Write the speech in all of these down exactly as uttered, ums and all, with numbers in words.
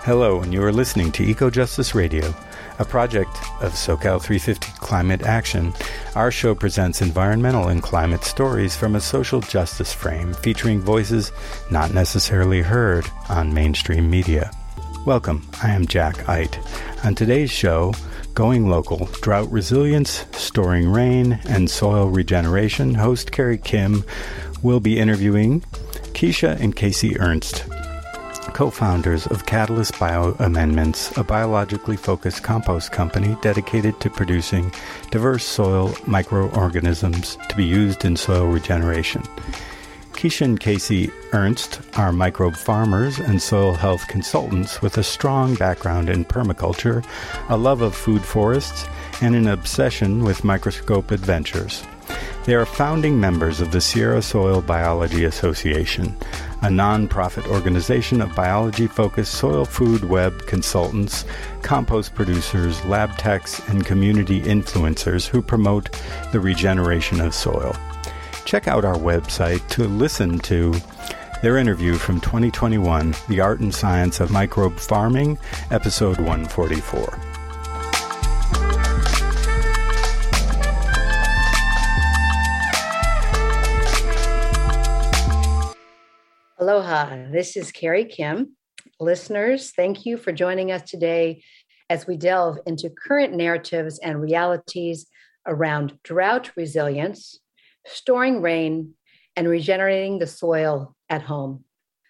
Hello, and you are listening to Eco Justice Radio, a project of SoCal three fifty Climate Action. Our show presents environmental and climate stories from a social justice frame, featuring voices not necessarily heard on mainstream media. Welcome, I am Jack Eit. On today's show, Going Local, Drought Resilience, Storing Rain, and Soil Regeneration, host Carrie Kim will be interviewing Keisha and Casey Ernst, co-founders of Catalyst Bioamendments, a biologically focused compost company dedicated to producing diverse soil microorganisms to be used in soil regeneration. Keisha and Casey Ernst are microbe farmers and soil health consultants with a strong background in permaculture, a love of food forests, and an obsession with microscope adventures. They are founding members of the Sierra Soil Biology Association, a non-profit organization of biology-focused soil food web consultants, compost producers, lab techs, and community influencers who promote the regeneration of soil. Check out our website to listen to their interview from twenty twenty-one, The Art and Science of Microbe Farming, episode one forty-four. Aloha, this is Carrie Kim. Listeners, thank you for joining us today as we delve into current narratives and realities around drought resilience, storing rain, and regenerating the soil at home.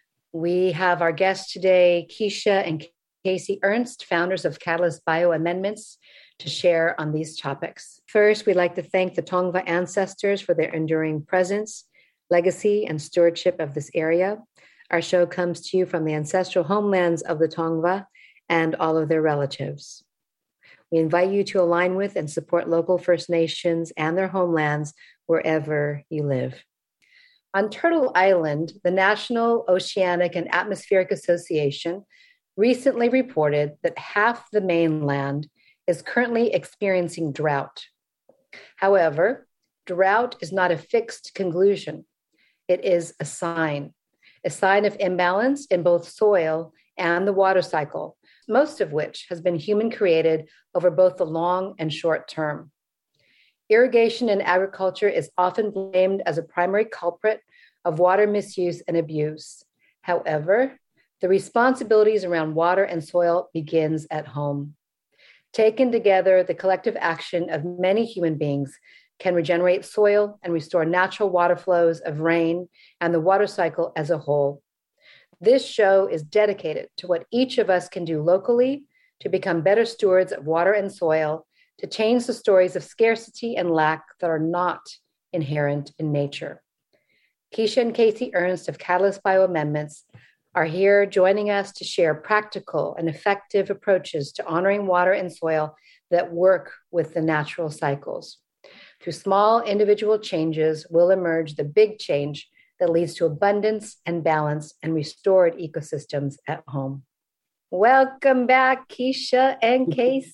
We have our guests today, Keisha and Casey Ernst, founders of Catalyst Bioamendments, to share on these topics. First, we'd like to thank the Tongva ancestors for their enduring presence, legacy, and stewardship of this area. Our show comes to you from the ancestral homelands of the Tongva and all of their relatives. We invite you to align with and support local First Nations and their homelands wherever you live. On Turtle Island, the National Oceanic and Atmospheric Association recently reported that half the mainland is currently experiencing drought. However, drought is not a fixed conclusion. It is a sign, a sign of imbalance in both soil and the water cycle, most of which has been human-created over both the long and short term. Irrigation in agriculture is often blamed as a primary culprit of water misuse and abuse. However, the responsibilities around water and soil begins at home. Taken together, the collective action of many human beings can regenerate soil and restore natural water flows of rain and the water cycle as a whole. This show is dedicated to what each of us can do locally to become better stewards of water and soil, to change the stories of scarcity and lack that are not inherent in nature. Keisha and Casey Ernst of Catalyst Bioamendments are here joining us to share practical and effective approaches to honoring water and soil that work with the natural cycles. Through small individual changes will emerge the big change that leads to abundance and balance and restored ecosystems at home. Welcome back, Keisha and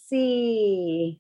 Casey.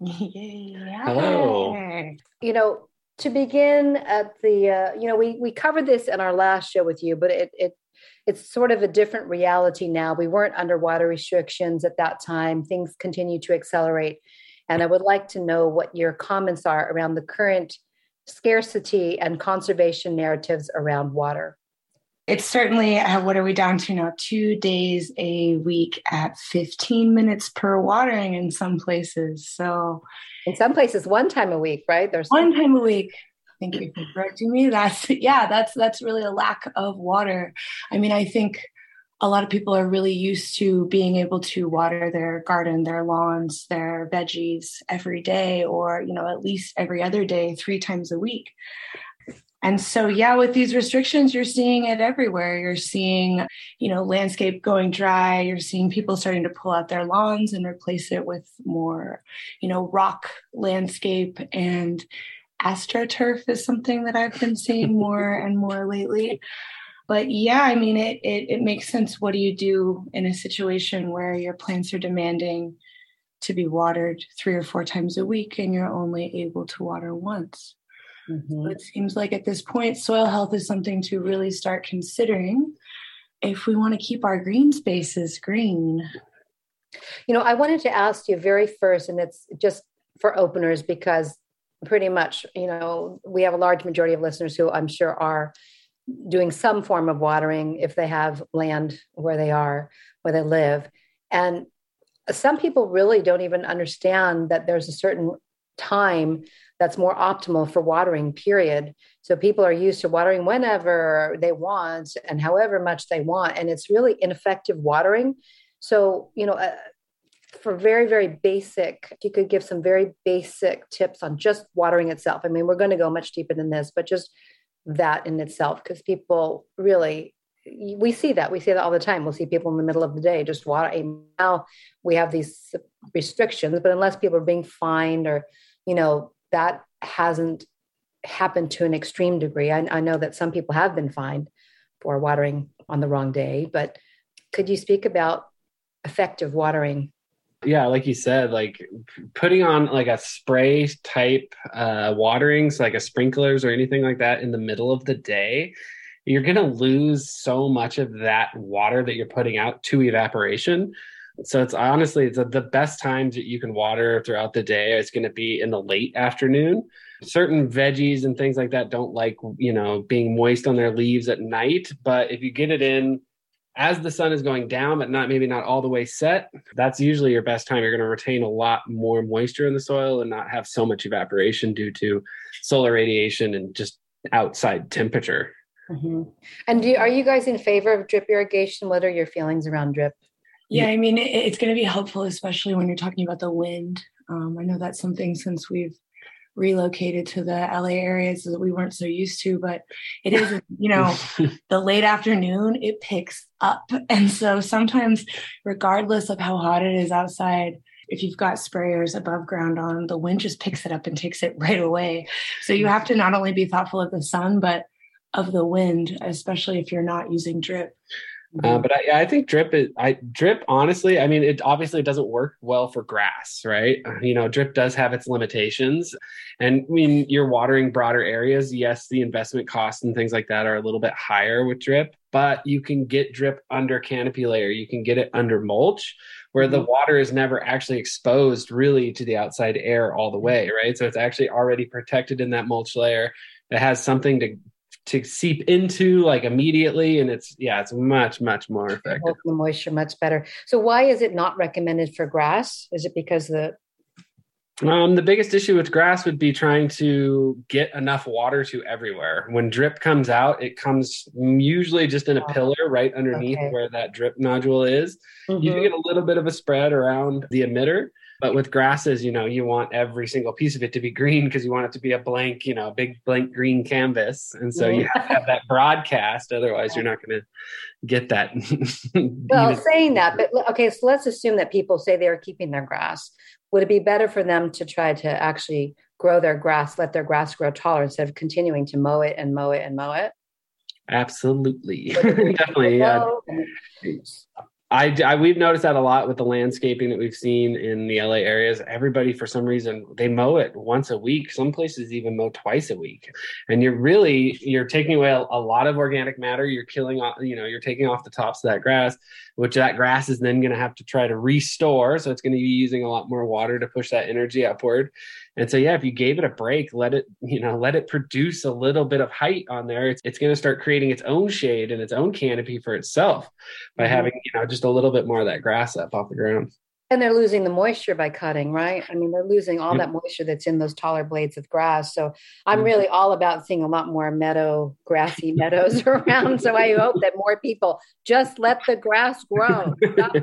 Yeah. Hello. You know, to begin at the, uh, you know, we we covered this in our last show with you, but it it it's sort of a different reality now. We weren't under water restrictions at that time. Things continue to accelerate. And I would like to know what your comments are around the current scarcity and conservation narratives around water. It's certainly, uh, what are we down to now? Two days a week at fifteen minutes per watering in some places. So in some places, one time a week, right? There's one time a week. Thank you for correcting me. That's, yeah, that's, that's really a lack of water. I mean, I think a lot of people are really used to being able to water their garden, their lawns, their veggies every day, or, you know, at least every other day, three times a week. And so, yeah, with these restrictions, you're seeing it everywhere. You're seeing, you know, landscape going dry. You're seeing people starting to pull out their lawns and replace it with more, you know, rock landscape. And AstroTurf is something that I've been seeing more and more lately. But yeah, I mean, it, it it makes sense. What do you do in a situation where your plants are demanding to be watered three or four times a week and you're only able to water once? Mm-hmm. So it seems like at this point, soil health is something to really start considering if we want to keep our green spaces green. You know, I wanted to ask you very first, and it's just for openers, because pretty much, you know, we have a large majority of listeners who I'm sure are doing some form of watering if they have land where they are, where they live. And some people really don't even understand that there's a certain time that's more optimal for watering, period. So people are used to watering whenever they want and however much they want. And it's really ineffective watering. So, you know, uh, for very, very basic, if you could give some very basic tips on just watering itself. I mean, we're going to go much deeper than this, but just that in itself, because people really, we see that. We see that all the time. We'll see people in the middle of the day just water. Now we have these restrictions, but unless people are being fined or, you know, that hasn't happened to an extreme degree. I, I know that some people have been fined for watering on the wrong day, but could you speak about effective watering? Yeah, like you said, like putting on like a spray type uh, waterings, like a sprinklers or anything like that in the middle of the day, you're going to lose so much of that water that you're putting out to evaporation. So it's honestly, it's a, the best times that you can water throughout the day is going to be in the late afternoon. Certain veggies and things like that don't like, you know, being moist on their leaves at night. But if you get it in as the sun is going down, but not maybe not all the way set, that's usually your best time. You're going to retain a lot more moisture in the soil and not have so much evaporation due to solar radiation and just outside temperature. Mm-hmm. And do, are you guys in favor of drip irrigation? What are your feelings around drip? Yeah, I mean, it, it's going to be helpful, especially when you're talking about the wind. Um, I know that's something since we've relocated to the L A areas that we weren't so used to, but it is, you know, the late afternoon, it picks up. And so sometimes, regardless of how hot it is outside, if you've got sprayers above ground on, the wind just picks it up and takes it right away. So you have to not only be thoughtful of the sun, but of the wind, especially if you're not using drip. Uh, but I, I think drip is, I drip, honestly, I mean, it obviously doesn't work well for grass, right? You know, drip does have its limitations. And when you're watering broader areas, yes, the investment costs and things like that are a little bit higher with drip, but you can get drip under canopy layer. You can get it under mulch where mm-hmm. the water is never actually exposed really to the outside air all the way, right? So it's actually already protected in that mulch layer. It has something to to seep into like immediately. And it's, yeah, it's much, much more effective. Hold the moisture much better. So why is it not recommended for grass? Is it because the... Um, the biggest issue with grass would be trying to get enough water to everywhere. When drip comes out, it comes usually just in a pillar right underneath okay. where that drip nodule is. Mm-hmm. You can get a little bit of a spread around the emitter. But with grasses, you know, you want every single piece of it to be green because you want it to be a blank, you know, big blank green canvas. And so you have to have that broadcast. Otherwise, you're not going to get that. Well, saying that, but okay, so let's assume that people say they are keeping their grass. Would it be better for them to try to actually grow their grass, let their grass grow taller instead of continuing to mow it and mow it and mow it? Absolutely. Definitely. Yeah. I, I, we've noticed that a lot with the landscaping that we've seen in the L A areas. Everybody, for some reason, they mow it once a week. Some places even mow twice a week. And you're really, you're taking away a, a lot of organic matter. You're killing off, you know, you're taking off the tops of that grass, which that grass is then going to have to try to restore. So it's going to be using a lot more water to push that energy upward. And so, yeah, if you gave it a break, let it, you know, let it produce a little bit of height on there. It's, it's going to start creating its own shade and its own canopy for itself by mm-hmm. having, you know, just a little bit more of that grass up off the ground. And they're losing the moisture by cutting, right? I mean, they're losing all yep. that moisture that's in those taller blades of grass. So I'm mm-hmm. really all about seeing a lot more meadow, grassy meadows around. So I hope that more people just let the grass grow.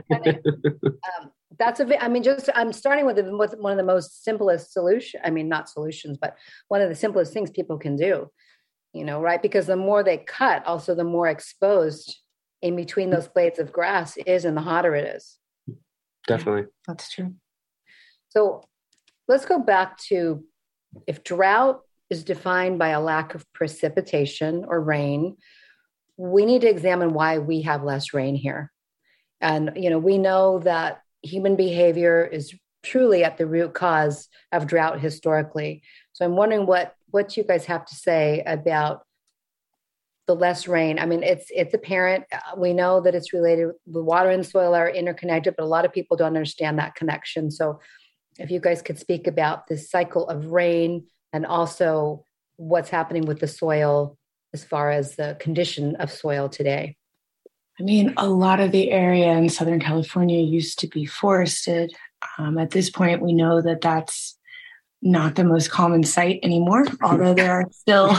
um, that's a, I mean, just, I'm starting with, with one of the most simplest solution. I mean, not solutions, but one of the simplest things people can do, you know, right? Because the more they cut, also the more exposed in between those blades of grass is, and the hotter it is. Definitely. That's true. So let's go back to, if drought is defined by a lack of precipitation or rain, we need to examine why we have less rain here. And, you know, we know that human behavior is truly at the root cause of drought historically. So I'm wondering what, what you guys have to say about the less rain. I mean, it's it's apparent. We know that it's related. The water and soil are interconnected, but a lot of people don't understand that connection. So if you guys could speak about this cycle of rain and also what's happening with the soil as far as the condition of soil today. I mean, a lot of the area in Southern California used to be forested. Um, at this point, we know that that's not the most common sight anymore, although there are still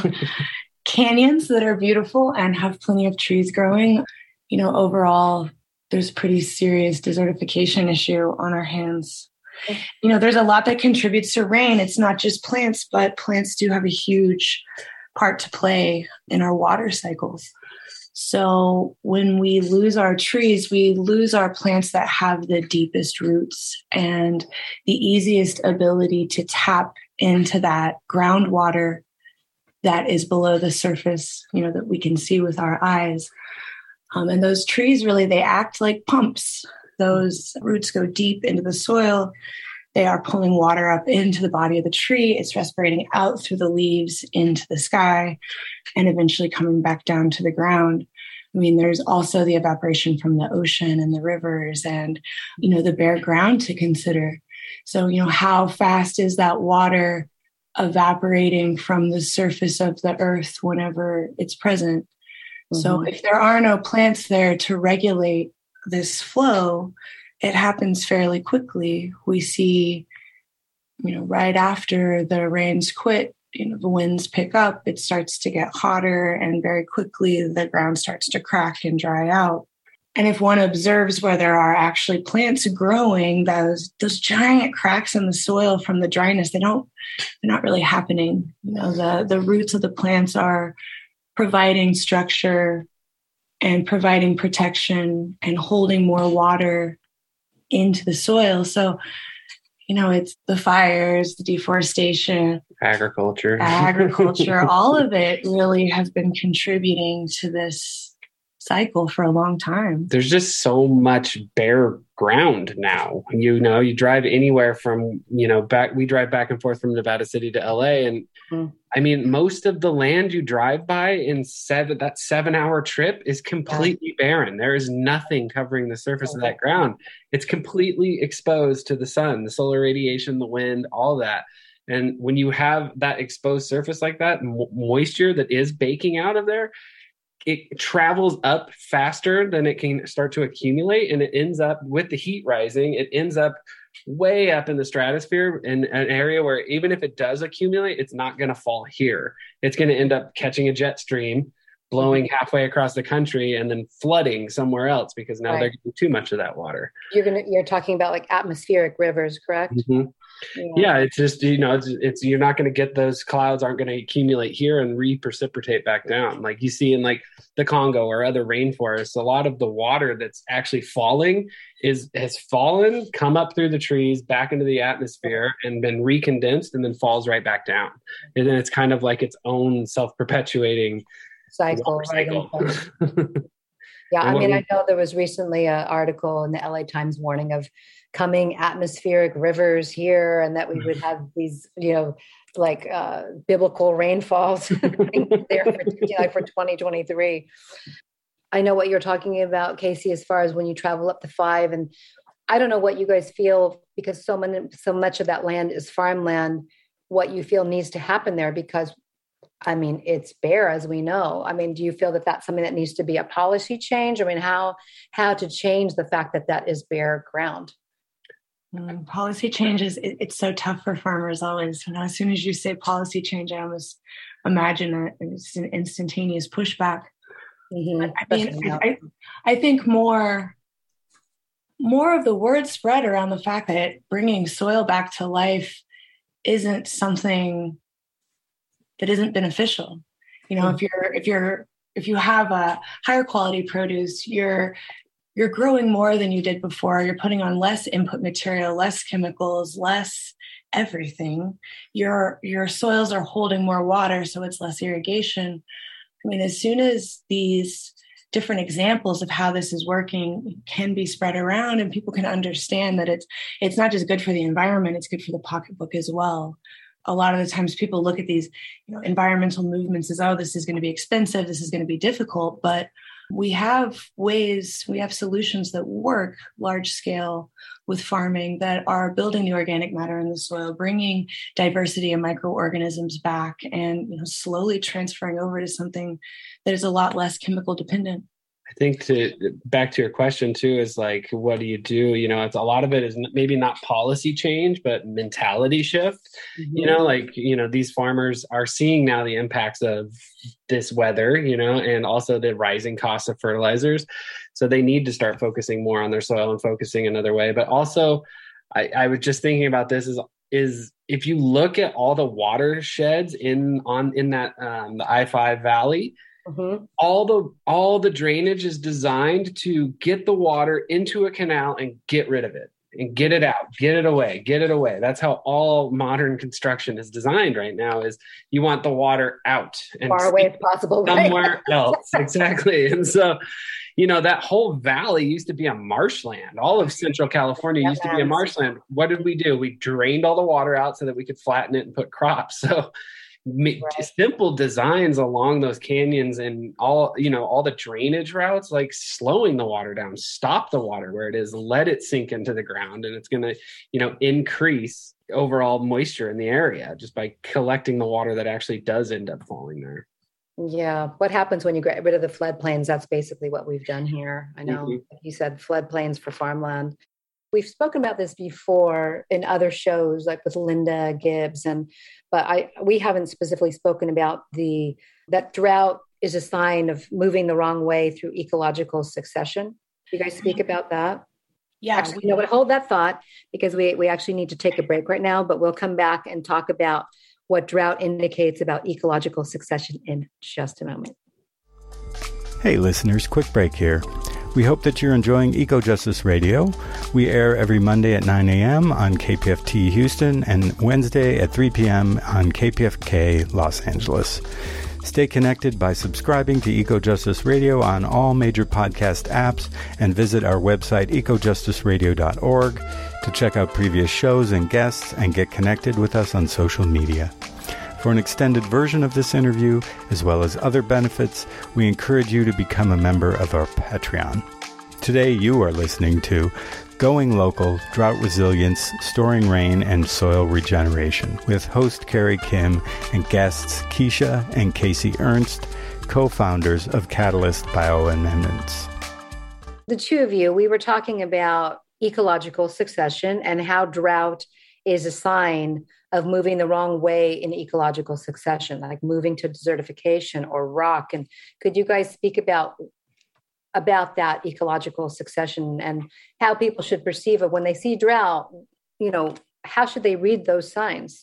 canyons that are beautiful and have plenty of trees growing. You know, overall, there's a pretty serious desertification issue on our hands. You know, there's a lot that contributes to rain. It's not just plants, but plants do have a huge part to play in our water cycles. So when we lose our trees, we lose our plants that have the deepest roots and the easiest ability to tap into that groundwater that is below the surface, you know, that we can see with our eyes. Um, and those trees really, they act like pumps. Those roots go deep into the soil. They are pulling water up into the body of the tree. It's respirating out through the leaves into the sky and eventually coming back down to the ground. I mean, there's also the evaporation from the ocean and the rivers and, you know, the bare ground to consider. So, you know, how fast is that water evaporating from the surface of the earth whenever it's present? Mm-hmm. So if there are no plants there to regulate this flow, it happens fairly quickly. We see, you know, right after the rains quit, you know, the winds pick up, it starts to get hotter, and very quickly the ground starts to crack and dry out. And if one observes where there are actually plants growing, those those giant cracks in the soil from the dryness, they don't, they're not really happening. You know, the, the roots of the plants are providing structure and providing protection and holding more water into the soil. So, you know, it's the fires, the deforestation, agriculture, agriculture, all of it really has been contributing to this cycle for a long time. There's just so much bare ground now. You know, you drive anywhere from, you know, back, we drive back and forth from Nevada City to L A. And mm. I mean, most of the land you drive by in seven, that seven hour trip is completely yeah. barren. There is nothing covering the surface okay. of that ground. It's completely exposed to the sun, the solar radiation, the wind, all that. And when you have that exposed surface like that, mo- moisture that is baking out of there, it travels up faster than it can start to accumulate. And it ends up with the heat rising, it ends up way up in the stratosphere in an area where even if it does accumulate, it's not going to fall here. It's going to end up catching a jet stream, blowing halfway across the country and then flooding somewhere else because now right. they're getting too much of that water. You're going to, you're talking about like atmospheric rivers, correct? Mm-hmm. Yeah. yeah, it's just, you know, it's, it's you're not going to get those clouds aren't going to accumulate here and re-precipitate back down. Like you see in like the Congo or other rainforests, a lot of the water that's actually falling is has fallen, come up through the trees, back into the atmosphere and been recondensed and then falls right back down. And then it's kind of like its own self-perpetuating cycle. cycle. Yeah, I mean, I know there was recently an article in the L A Times warning of coming atmospheric rivers here and that we would have these, you know, like uh, biblical rainfalls there for, you know, for twenty twenty-three. I know what you're talking about, Casey, as far as when you travel up to five. And I don't know what you guys feel because so many, so much of that land is farmland, what you feel needs to happen there because I mean, it's bare, as we know. I mean, do you feel that that's something that needs to be a policy change? I mean, how how to change the fact that that is bare ground? Mm, policy changes, it, it's so tough for farmers always. You know, as soon as you say policy change, I almost imagine it, it's an instantaneous pushback. Mm-hmm. I mean, I, I think more, more of the word spread around the fact that bringing soil back to life isn't something that isn't beneficial. You know, mm-hmm. if you're, if you're, if you have a higher quality produce, you're, you're growing more than you did before. You're putting on less input material, less chemicals, less everything. Your, your soils are holding more water, so it's less irrigation. I mean, as soon as these different examples of how this is working can be spread around and people can understand that it's, it's not just good for the environment, it's good for the pocketbook as well. a lot of the times people look at these, you know, environmental movements as, oh, this is going to be expensive, this is going to be difficult. But we have ways, we have solutions that work large scale with farming that are building the organic matter in the soil, bringing diversity of microorganisms back, and, you know, slowly transferring over to something that is a lot less chemical dependent. I think to back to your question too, is like, what do you do? You know, it's a lot of it is maybe not policy change, but mentality shift. Mm-hmm. You know, like, you know, these farmers are seeing now the impacts of this weather, you know, and also the rising costs of fertilizers. So they need to start focusing more on their soil and focusing another way. But also, I, I was just thinking about this is, is if you look at all the watersheds in on in that um, the I five Valley, mm-hmm. all the all the drainage is designed to get the water into a canal and get rid of it and get it out, get it away, get it away. That's how all modern construction is designed right now, is you want the water out and far away as possible, somewhere right? else. Exactly. And so, you know, that whole valley used to be a marshland. All of Central California yeah, used to be a marshland. What did we do? We drained all the water out so that we could flatten it and put crops. So Right. simple designs along those canyons and all, you know, all the drainage routes, like slowing the water down, stop the water where it is, let it sink into the ground. And it's going to, you know, increase overall moisture in the area just by collecting the water that actually does end up falling there. Yeah. What happens when you get rid of the floodplains? That's basically what we've done here. I know, mm-hmm. like you said, floodplains for farmland. We've spoken about this before in other shows, like with Linda Gibbs, and but I we haven't specifically spoken about the that drought is a sign of moving the wrong way through ecological succession. You guys speak about that? Yeah. Actually, you know what? Hold that thought, because we we actually need to take a break right now. But we'll come back and talk about what drought indicates about ecological succession in just a moment. Hey, listeners! Quick break here. We hope that you're enjoying Eco Justice Radio. We air every Monday at nine a.m. on K P F T Houston and Wednesday at three p.m. on K P F K Los Angeles. Stay connected by subscribing to Eco Justice Radio on all major podcast apps, and visit our website eco justice radio dot org to check out previous shows and guests and get connected with us on social media. For an extended version of this interview, as well as other benefits, we encourage you to become a member of our Patreon. Today, you are listening to Going Local, Drought Resilience, Storing Rain, and Soil Regeneration with host Carrie Kim and guests Keisha and Casey Ernst, co-founders of Catalyst Bioamendments. The two of you, we were talking about ecological succession and how drought is a sign of moving the wrong way in ecological succession, like moving to desertification or rock. And could you guys speak about about that ecological succession and how people should perceive it when they see drought? You know, how should they read those signs?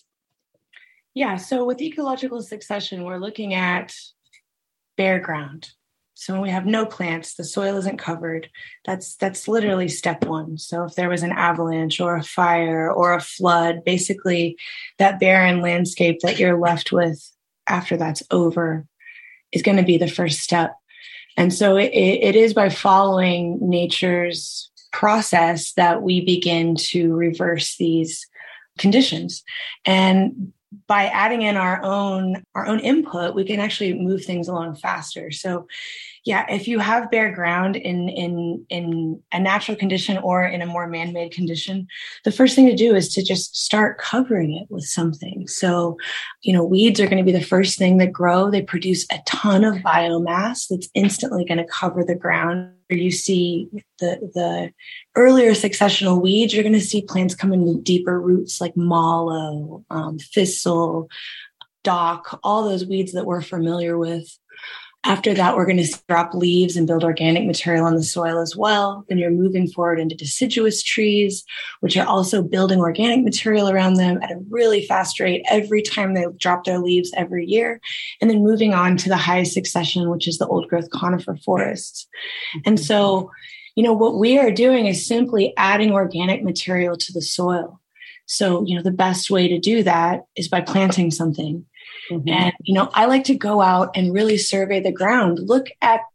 Yeah, so with ecological succession, we're looking at bare ground. So when we have no plants, the soil isn't covered. That's that's literally step one. So if there was an avalanche or a fire or a flood, basically that barren landscape that you're left with after that's over is going to be the first step. And so it, it is by following nature's process that we begin to reverse these conditions. And by adding in our own our own input, we can actually move things along faster. So yeah, if you have bare ground in in in a natural condition or in a more man-made condition, the first thing to do is to just start covering it with something. So, you know, weeds are going to be the first thing that grow. They produce a ton of biomass that's instantly going to cover the ground. You see the the earlier successional weeds, you're going to see plants come in with deeper roots like mallow, um, thistle, dock, all those weeds that we're familiar with. After that, we're going to drop leaves and build organic material on the soil as well. Then you're moving forward into deciduous trees, which are also building organic material around them at a really fast rate every time they drop their leaves every year. And then moving on to the highest succession, which is the old growth conifer forests. And so, you know, what we are doing is simply adding organic material to the soil. So, you know, the best way to do that is by planting something. Mm-hmm. And, you know, I like to go out and really survey the ground, look at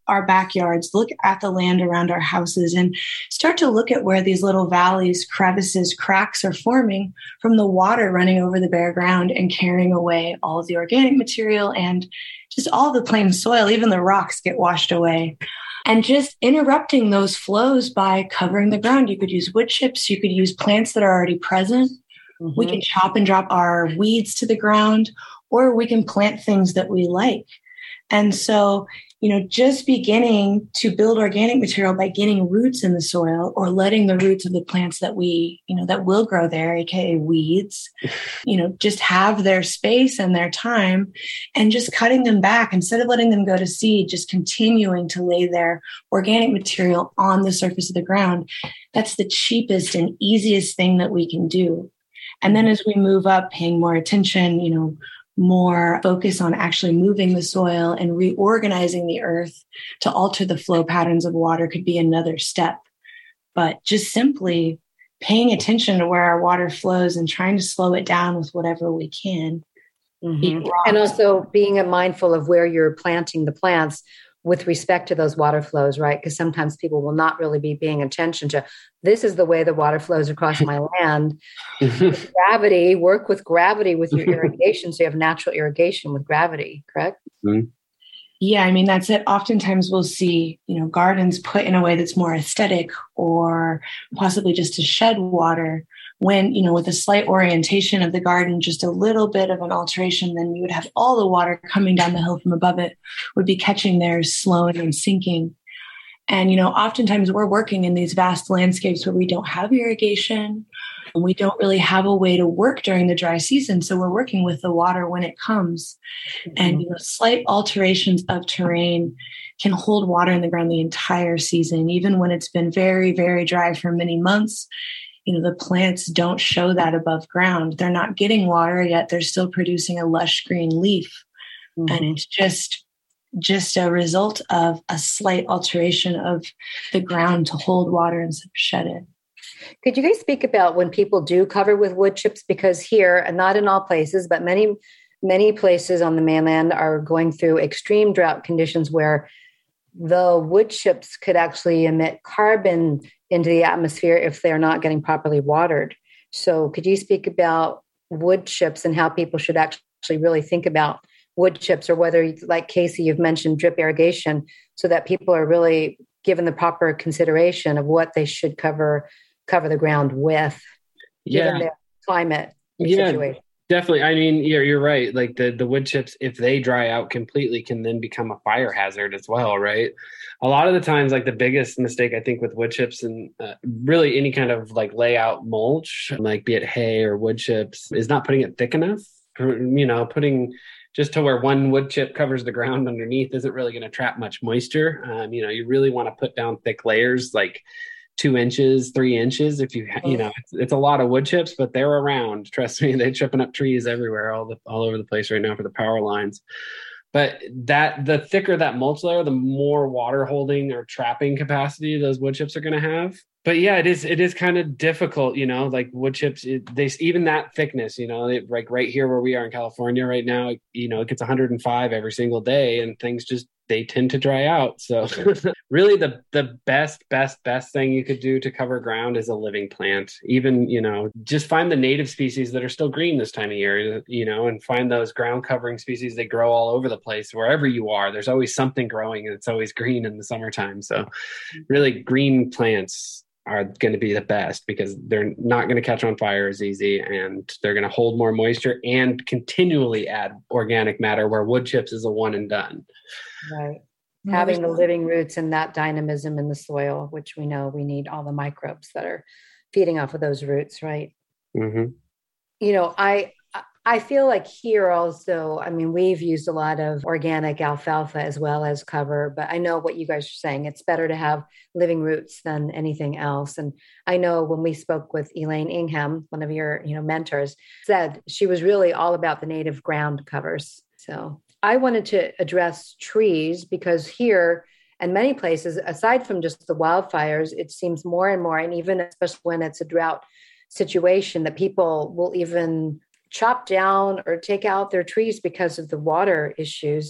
our backyards, look at the land around our houses, and start to look at where these little valleys, crevices, cracks are forming from the water running over the bare ground and carrying away all of the organic material and just all the plain soil. Even the rocks get washed away. And just interrupting those flows by covering the ground. You could use wood chips. You could use plants that are already present. Mm-hmm. We can chop and drop our weeds to the ground, or we can plant things that we like. And so, you know, just beginning to build organic material by getting roots in the soil, or letting the roots of the plants that we, you know, that will grow there, A K A weeds, you know, just have their space and their time, and just cutting them back instead of letting them go to seed, just continuing to lay their organic material on the surface of the ground. That's the cheapest and easiest thing that we can do. And then as we move up, paying more attention, you know, more focus on actually moving the soil and reorganizing the earth to alter the flow patterns of water could be another step. But just simply paying attention to where our water flows and trying to slow it down with whatever we can. Mm-hmm. And also being mindful of where you're planting the plants with respect to those water flows, right? Because sometimes people will not really be paying attention to, this is the way the water flows across my land. With gravity, work with gravity with your irrigation. So you have natural irrigation with gravity, correct? Mm-hmm. Yeah, I mean, that's it. Oftentimes we'll see, you know, gardens put in a way that's more aesthetic, or possibly just to shed water, when, you know, with a slight orientation of the garden, just a little bit of an alteration, then you would have all the water coming down the hill from above it would be catching there, slowing and sinking. And, you know, oftentimes we're working in these vast landscapes where we don't have irrigation, and we don't really have a way to work during the dry season. So we're working with the water when it comes. Mm-hmm. And, you know, slight alterations of terrain can hold water in the ground the entire season, even when it's been very, very dry for many months. You know, the plants don't show that above ground. They're not getting water, yet they're still producing a lush green leaf. Mm-hmm. And it's just, just a result of a slight alteration of the ground to hold water instead of shed it. Could you guys speak about when people do cover with wood chips? Because here, and not in all places, but many, many places on the mainland are going through extreme drought conditions where the wood chips could actually emit carbon into the atmosphere if they're not getting properly watered. So could you speak about wood chips and how people should actually really think about wood chips, or whether, like Casey, you've mentioned drip irrigation, so that people are really given the proper consideration of what they should cover cover the ground with, yeah. given their climate yeah. situation? Definitely. I mean, you're, you're right. Like the, the wood chips, if they dry out completely, can then become a fire hazard as well, right? A lot of the times, like the biggest mistake, I think, with wood chips and uh, really any kind of like layout mulch, like be it hay or wood chips, is not putting it thick enough. You know, putting just to where one wood chip covers the ground underneath isn't really going to trap much moisture. Um, you know, you really want to put down thick layers, like two inches, three inches. If you, you know, it's, it's a lot of wood chips, but they're around. Trust me, they're tripping up trees everywhere, all the, all over the place right now for the power lines. But that the thicker that mulch layer, the more water holding or trapping capacity those wood chips are going to have. But yeah, it is it is kind of difficult, you know, like wood chips, it, they even that thickness, you know, it, like right here where we are in California right now, you know, it gets one hundred five every single day, and things just, they tend to dry out. So really the the best, best, best thing you could do to cover ground is a living plant. Even, you know, just find the native species that are still green this time of year, you know, and find those ground covering species that grow all over the place. Wherever you are, there's always something growing, and it's always green in the summertime. So really green plants are going to be the best, because they're not going to catch on fire as easy, and they're going to hold more moisture and continually add organic matter, where wood chips is a one and done. Right. Having the living roots and that dynamism in the soil, which we know we need all the microbes that are feeding off of those roots, right? Mm-hmm. You know, I I feel like here also, I mean, we've used a lot of organic alfalfa as well as cover, but I know what you guys are saying. It's better to have living roots than anything else. And I know when we spoke with Elaine Ingham, one of your, you know, mentors, said she was really all about the native ground covers. So I wanted to address trees, because here and many places, aside from just the wildfires, it seems more and more, and even especially when it's a drought situation, that people will even chop down or take out their trees because of the water issues.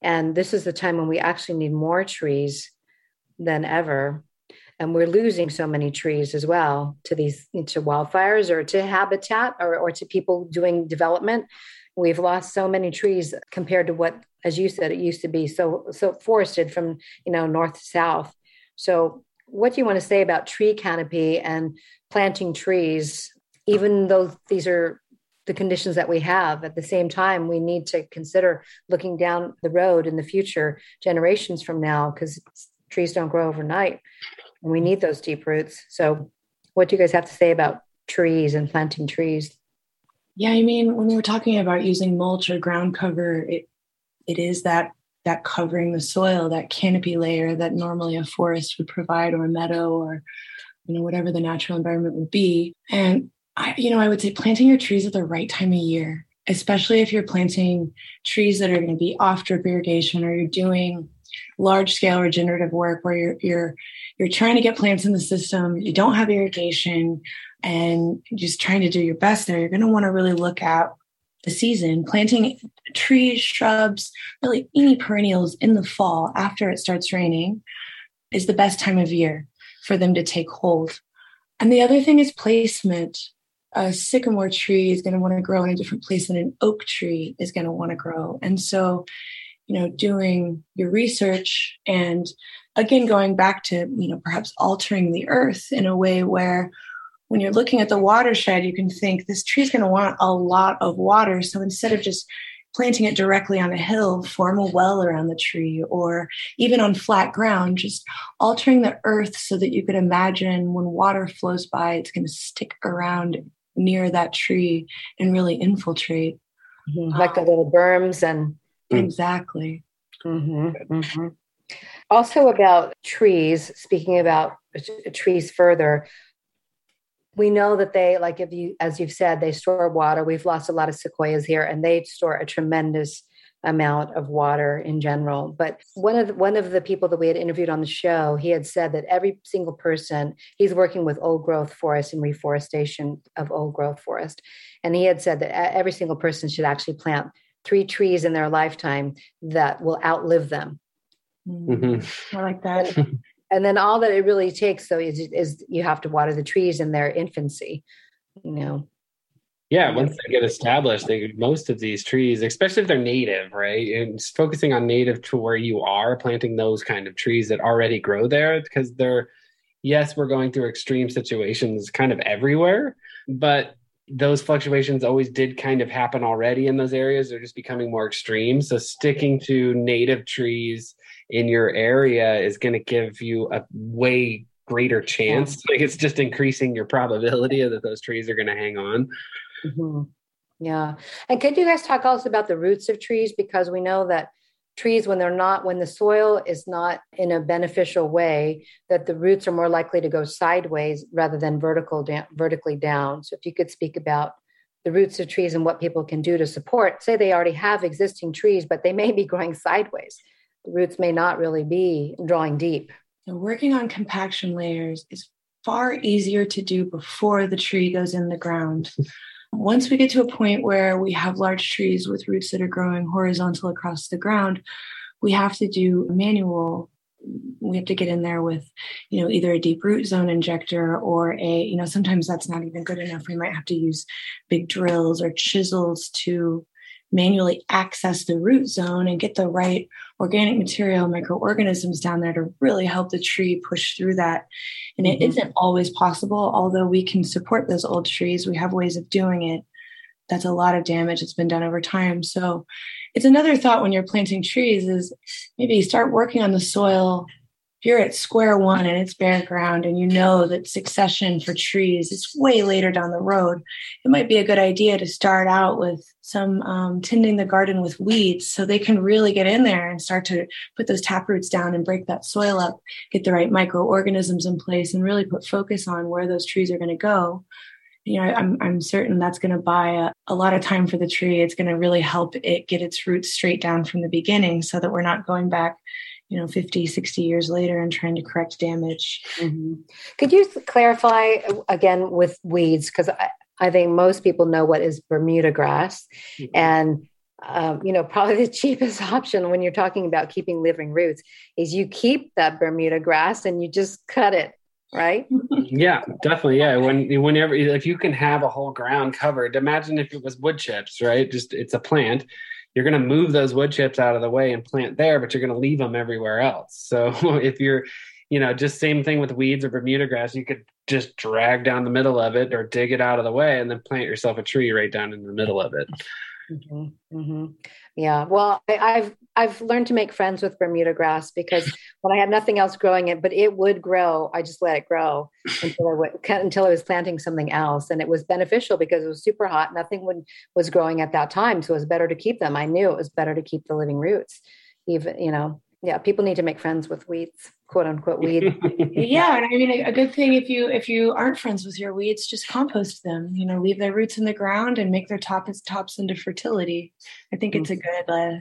And this is the time when we actually need more trees than ever. And we're losing so many trees as well to these, to wildfires or to habitat or, or to people doing development. We've lost so many trees compared to what, as you said, it used to be so, so forested from, you know, north to south. So what do you want to say about tree canopy and planting trees, even though these are the conditions that we have? At the same time, we need to consider looking down the road in the future generations from now, because trees don't grow overnight and we need those deep roots. So what do you guys have to say about trees and planting trees? Yeah, I mean, when we're talking about using mulch or ground cover, it it is that that covering the soil, that canopy layer that normally a forest would provide, or a meadow, or, you know, whatever the natural environment would be. And I, you know, I would say planting your trees at the right time of year, especially if you're planting trees that are going to be off drip irrigation, or you're doing large scale regenerative work where you're you're you're trying to get plants in the system, you don't have irrigation, and just trying to do your best there. You're going to want to really look at the season. Planting trees, shrubs, really any perennials in the fall after it starts raining is the best time of year for them to take hold. And the other thing is placement. A sycamore tree is going to want to grow in a different place than an oak tree is going to want to grow. And so, you know, doing your research and again, going back to, you know, perhaps altering the earth in a way where when you're looking at the watershed, you can think this tree is going to want a lot of water. So instead of just planting it directly on a hill, form a well around the tree, or even on flat ground, just altering the earth so that you could imagine when water flows by, it's going to stick around near that tree and really infiltrate. Mm-hmm. Like um, the little berms and... Exactly. Mm-hmm. Mm-hmm. Also about trees, speaking about trees further, we know that they, like if you, as you've said, they store water. We've lost a lot of sequoias here, and they store a tremendous amount of water in general. But one of the, one of the people that we had interviewed on the show, he had said that every single person, he's working with old growth forest and reforestation of old growth forest. And he had said that every single person should actually plant three trees in their lifetime that will outlive them. Mm-hmm. I like that. And, and then all that it really takes, though, is, is you have to water the trees in their infancy, you know. Yeah, once they get established, they most of these trees, especially if they're native, right? And just focusing on native to where you are, planting those kind of trees that already grow there, because they're, yes, we're going through extreme situations kind of everywhere, but those fluctuations always did kind of happen already in those areas. They're just becoming more extreme. So sticking to native trees in your area is going to give you a way greater chance. Like it's just increasing your probability that those trees are going to hang on. Mm-hmm. Yeah. And could you guys talk also about the roots of trees? Because we know that trees, when they're not, when the soil is not in a beneficial way, that the roots are more likely to go sideways rather than vertical down, vertically down. So if you could speak about the roots of trees and what people can do to support, say they already have existing trees, but they may be growing sideways. The roots may not really be drawing deep. So working on compaction layers is far easier to do before the tree goes in the ground. Once we get to a point where we have large trees with roots that are growing horizontal across the ground, we have to do manual. We have to get in there with, you know, either a deep root zone injector or a, you know, sometimes that's not even good enough. We might have to use big drills or chisels to manually access the root zone and get the right organic material, microorganisms down there to really help the tree push through that. And mm-hmm. it isn't always possible, although we can support those old trees. We have ways of doing it. That's a lot of damage that's been done over time. So it's another thought when you're planting trees is maybe start working on the soil. If you're at square one and it's bare ground and you know that succession for trees is way later down the road, it might be a good idea to start out with some um, tending the garden with weeds so they can really get in there and start to put those tap roots down and break that soil up, get the right microorganisms in place and really put focus on where those trees are going to go. You know, I'm I'm certain that's going to buy a, a lot of time for the tree. It's going to really help it get its roots straight down from the beginning so that we're not going back, you know, fifty, sixty years later and trying to correct damage. Mm-hmm. Could you clarify again with weeds? Because I, I think most people know what is Bermuda grass. Mm-hmm. And um, you know, probably the cheapest option when you're talking about keeping living roots is you keep that Bermuda grass and you just cut it, right? Yeah, definitely. Yeah. When, whenever, if you can have a whole ground covered, imagine if it was wood chips, right? Just, it's a plant. You're going to move those wood chips out of the way and plant there, but you're going to leave them everywhere else. So if you're, you know, just same thing with weeds or Bermuda grass, you could just drag down the middle of it or dig it out of the way and then plant yourself a tree right down in the middle of it. Mm-hmm, mm-hmm. Yeah. Well, I, I've, I've learned to make friends with Bermuda grass because when I had nothing else growing it, but it would grow. I just let it grow until I, would, until I was planting something else. And it was beneficial because it was super hot. Nothing would, was growing at that time. So it was better to keep them. I knew it was better to keep the living roots. Even, you know, yeah, people need to make friends with weeds, quote unquote weed. Yeah. And I mean, a, a good thing if you, if you aren't friends with your weeds, just compost them, you know, leave their roots in the ground and make their top, tops into fertility. I think it's a good, uh,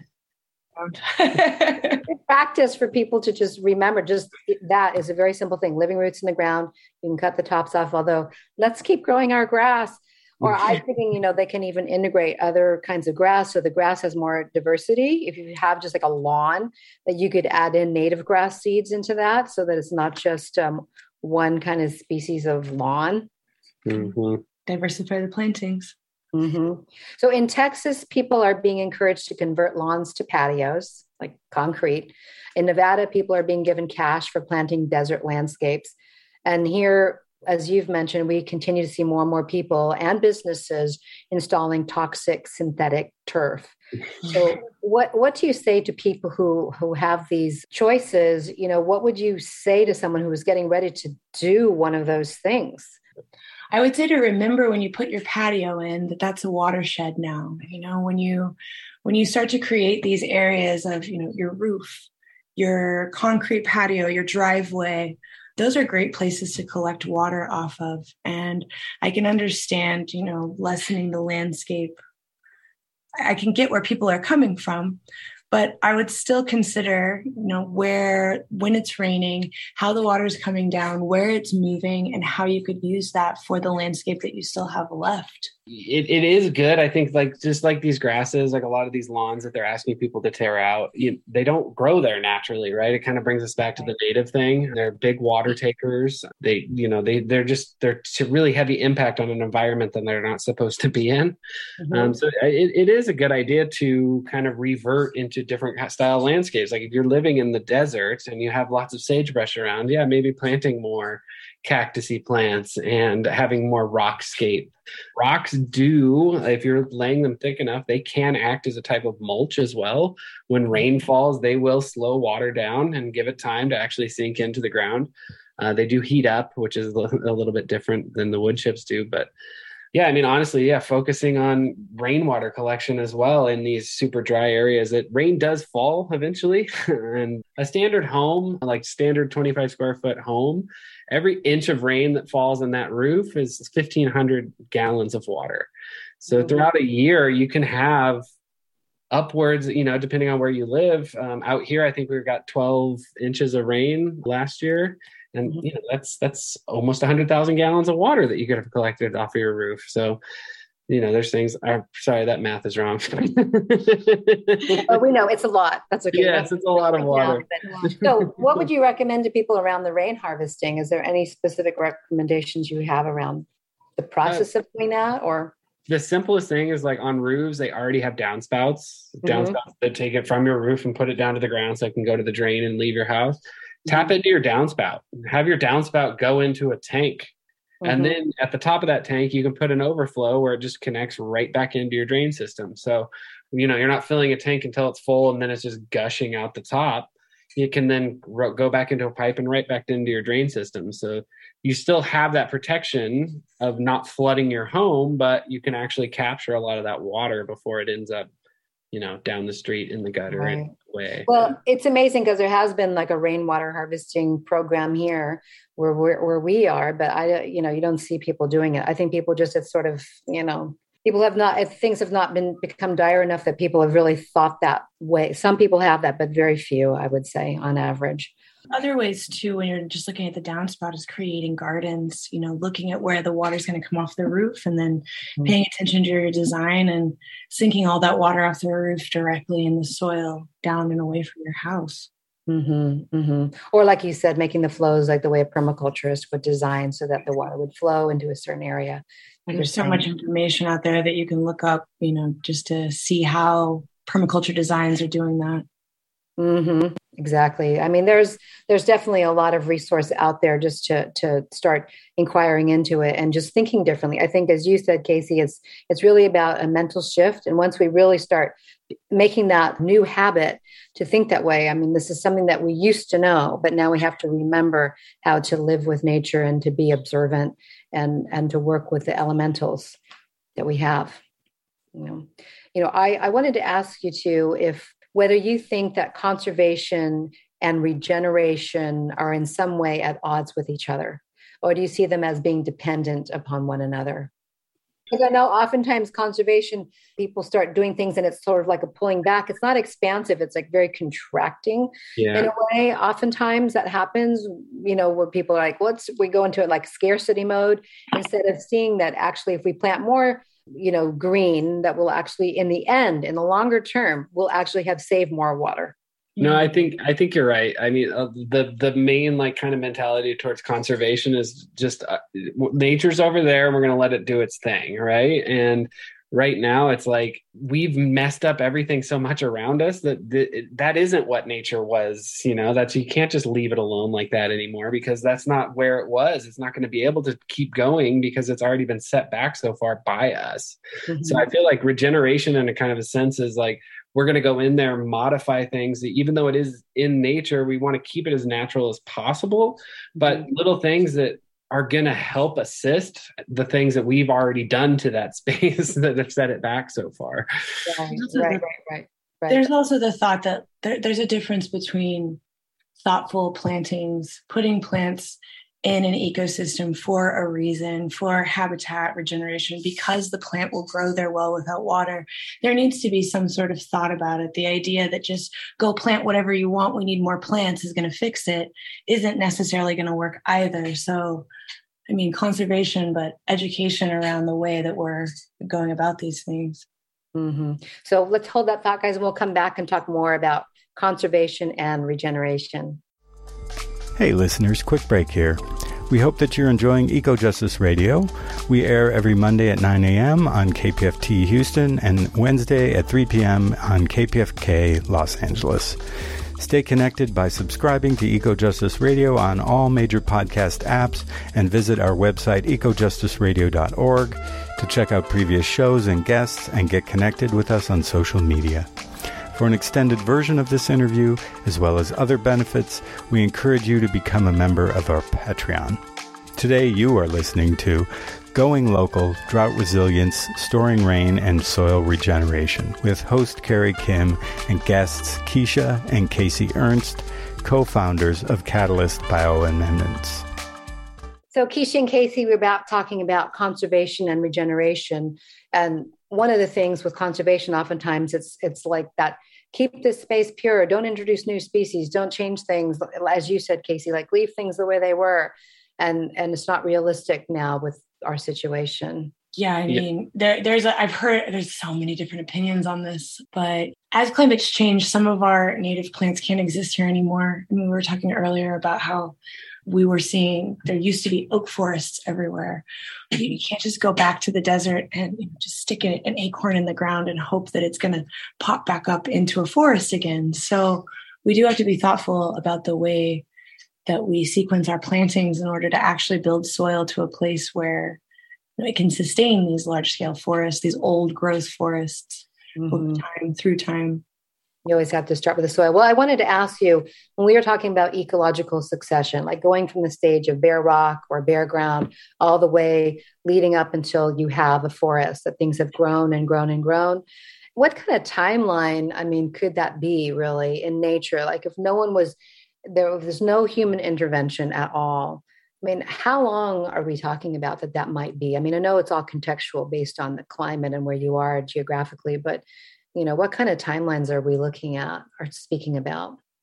practice for people to just remember. Just that is a very simple thing. Living roots in the ground. You can cut the tops off, although let's keep growing our grass. Or I'm thinking, you know, they can even integrate other kinds of grass. So the grass has more diversity. If you have just like a lawn, that you could add in native grass seeds into that so that it's not just um, one kind of species of lawn. Mm-hmm. Diversify the plantings. Mm-hmm. So in Texas, people are being encouraged to convert lawns to patios, like concrete. In Nevada, people are being given cash for planting desert landscapes. And here, as you've mentioned, we continue to see more and more people and businesses installing toxic synthetic turf. So what, what do you say to people who, who have these choices? You know, what would you say to someone who is getting ready to do one of those things? I would say to remember when you put your patio in that that's a watershed now. You know, when you when you start to create these areas of, you know, your roof, your concrete patio, your driveway, those are great places to collect water off of. And I can understand, you know, lessening the landscape. I can get where people are coming from, but I would still consider, you know, where, when it's raining, how the water is coming down, where it's moving, and how you could use that for the landscape that you still have left. It it is good. I think like just like these grasses, like a lot of these lawns that they're asking people to tear out, you, they don't grow there naturally, right? It kind of brings us back to the native thing. They're big water takers. They, you know, they they're just they're to really heavy impact on an environment that they're not supposed to be in. Mm-hmm. Um, so it, it is a good idea to kind of revert into different style landscapes. Like if you're living in the desert and you have lots of sagebrush around, yeah, maybe planting more cactusy plants and having more rockscape. Rocks do, if you're laying them thick enough, they can act as a type of mulch as well. When rain falls, they will slow water down and give it time to actually sink into the ground. Uh, they do heat up, which is a little bit different than the wood chips do. But yeah, I mean, honestly, yeah, focusing on rainwater collection as well in these super dry areas. That rain does fall eventually. And a standard home, like standard twenty-five square foot home, every inch of rain that falls on that roof is fifteen hundred gallons of water. So mm-hmm. throughout a year, you can have upwards, you know, depending on where you live. Um, out here, I think we got twelve inches of rain last year. And you know, that's that's almost one hundred thousand gallons of water that you could have collected off of your roof. So, you know, there's things. I'm sorry, that math is wrong. Oh, we know it's a lot. That's okay. Yes, it's a lot of water. So, what would you recommend to people around the rain harvesting? Is there any specific recommendations you have around the process uh, of doing that, or? The simplest thing is like on roofs, they already have downspouts. Mm-hmm. Downspouts that take it from your roof and put it down to the ground so it can go to the drain and leave your house. Tap into your downspout. Have your downspout go into a tank. Mm-hmm. And then at the top of that tank, you can put an overflow where it just connects right back into your drain system. So, you know, you're not filling a tank until it's full and then it's just gushing out the top. You can then ro- go back into a pipe and right back into your drain system. So you still have that protection of not flooding your home, but you can actually capture a lot of that water before it ends up, you know, down the street in the gutter right. and way. Well, it's amazing because there has been like a rainwater harvesting program here where we're, where we are, but I, you know, you don't see people doing it. I think people just, it's sort of, you know, people have not, if things have not been become dire enough that people have really thought that way. Some people have that, but very few, I would say on average. other ways too, when you're just looking at the downspout, is creating gardens, you know, looking at where the water's going to come off the roof and then mm-hmm. paying attention to your design and sinking all that water off the roof directly in the soil down and away from your house. Mm-hmm, mm-hmm. Or like you said, making the flows like the way a permaculturist would design so that the water would flow into a certain area. Like There's so much information out there that you can look up, you know, just to see how permaculture designs are doing that. Mm-hmm. Exactly. I mean, there's there's definitely a lot of resource out there just to to start inquiring into it and just thinking differently. I think, as you said, Casey, it's it's really about a mental shift. And once we really start making that new habit to think that way, I mean, this is something that we used to know, but now we have to remember how to live with nature and to be observant and and to work with the elementals that we have. You know, you know, I, I wanted to ask you too if whether you think that conservation and regeneration are in some way at odds with each other, or do you see them as being dependent upon one another? Because I know oftentimes conservation, people start doing things and it's sort of like a pulling back. It's not expansive. It's like very contracting yeah. in a way. Oftentimes that happens, you know, where people are like, what's, we go into it like scarcity mode instead of seeing that actually if we plant more, you know, green, that will actually, in the end, in the longer term, will actually have saved more water. No, I think I think you're right. I mean, uh, the the main like kind of mentality towards conservation is just uh, nature's over there, and we're going to let it do its thing, right? And right now, it's like we've messed up everything so much around us that th- that isn't what nature was. You know, that's you can't just leave it alone like that anymore because that's not where it was. It's not going to be able to keep going because it's already been set back so far by us. Mm-hmm. So I feel like regeneration, in a kind of a sense, is like, we're going to go in there and modify things that even though it is in nature, we want to keep it as natural as possible. But mm-hmm. little things that are going to help assist the things that we've already done to that space that have set it back so far. Right, right, right, right, right. There's also the thought that there, there's a difference between thoughtful plantings, putting plants in an ecosystem for a reason, for habitat regeneration, because the plant will grow there well without water. There needs to be some sort of thought about it. The idea that just go plant whatever you want, we need more plants, is going to fix it, isn't necessarily going to work either. So, I mean, conservation, but education around the way that we're going about these things. Mm-hmm. So let's hold that thought, guys, and we'll come back and talk more about conservation and regeneration. Hey listeners, quick break here. We hope that you're enjoying Eco Justice Radio. We air every Monday at nine a.m. on K P F T Houston and Wednesday at three p.m. on K P F K Los Angeles. Stay connected by subscribing to Eco Justice Radio on all major podcast apps and visit our website eco justice radio dot org to check out previous shows and guests and get connected with us on social media. For an extended version of this interview, as well as other benefits, we encourage you to become a member of our Patreon. Today, you are listening to Going Local, Drought Resilience, Storing Rain, and Soil Regeneration with host Carrie Kim and guests Keisha and Casey Ernst, co-founders of Catalyst Bioamendments. So Keisha and Casey, we're about talking about conservation and regeneration. And one of the things with conservation, oftentimes it's it's like that, keep this space pure, don't introduce new species, don't change things. As you said, Casey, like leave things the way they were. And and it's not realistic now with our situation. Yeah, I mean, yeah. there there's a, I've heard there's so many different opinions on this, but as climate's changed, some of our native plants can't exist here anymore. I mean, we were talking earlier about how we were seeing there used to be oak forests everywhere. You can't just go back to the desert and you know, just stick an acorn in the ground and hope that it's going to pop back up into a forest again. So we do have to be thoughtful about the way that we sequence our plantings in order to actually build soil to a place where you know, it can sustain these large-scale forests, these old growth forests mm-hmm. over time, through time. You always have to start with the soil. Well, I wanted to ask you, when we were talking about ecological succession, like going from the stage of bare rock or bare ground all the way leading up until you have a forest, that things have grown and grown and grown. What kind of timeline, I mean, could that be really in nature? Like if no one was there, if there's no human intervention at all, I mean, how long are we talking about that that might be? I mean, I know it's all contextual based on the climate and where you are geographically, but you know, what kind of timelines are we looking at or speaking about?